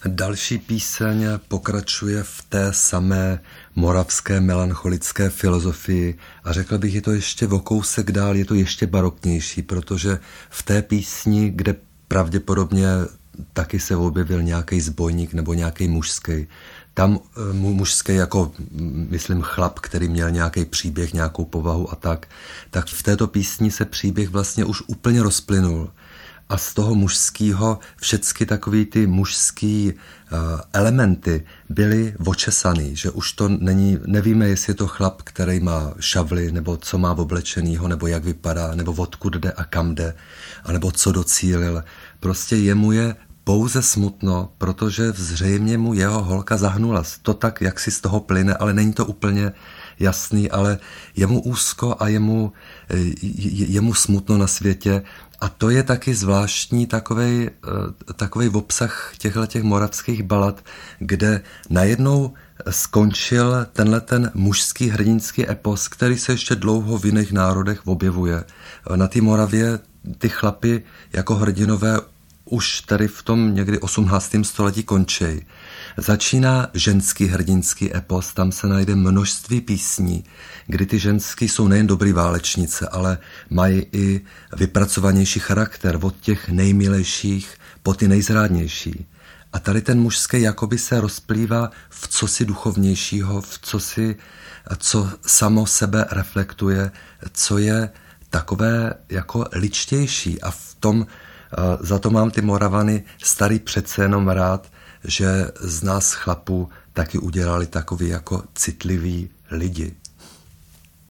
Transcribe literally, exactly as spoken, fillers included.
Další píseň pokračuje v té samé moravské melancholické filozofii a řekl bych, je to ještě o kousek dál, je to ještě baroknější, protože v té písni, kde pravděpodobně taky se objevil nějaký zbojník nebo nějaký mužský, tam mužský jako, myslím, chlap, který měl nějaký příběh, nějakou povahu a tak, tak v této písni se příběh vlastně už úplně rozplynul. A z toho mužského všechny takový ty mužský uh, elementy byly očesaný, že už to není, nevíme, jestli je to chlap, který má šavly, nebo co má oblečenýho, nebo jak vypadá, nebo odkud jde a kam jde, anebo co docílil. Prostě jemu je pouze smutno, protože zřejmě mu jeho holka zahnula. To tak, jak si z toho plyne, ale není to úplně jasný, ale je mu úzko a je mu, je, je mu smutno na světě. A to je taky zvláštní takovej, takovej obsah těchto moravských balad, kde najednou skončil tenhle ten mužský hrdinský epos, který se ještě dlouho v jiných národech objevuje. Na té Moravě ty chlapy jako hrdinové už tady v tom někdy osmnáctém století končí. Začíná ženský hrdinský epos, tam se najde množství písní, kdy ty ženský jsou nejen dobrý válečnice, ale mají i vypracovanější charakter od těch nejmilejších po ty nejzrádnější. A tady ten mužský jakoby se rozplývá v cosi duchovnějšího, v cosi, co samo sebe reflektuje, co je takové jako ličtější. A v tom, za to mám ty Moravany starý přece jenom rád, že z nás chlapů taky udělali takový jako citliví lidi.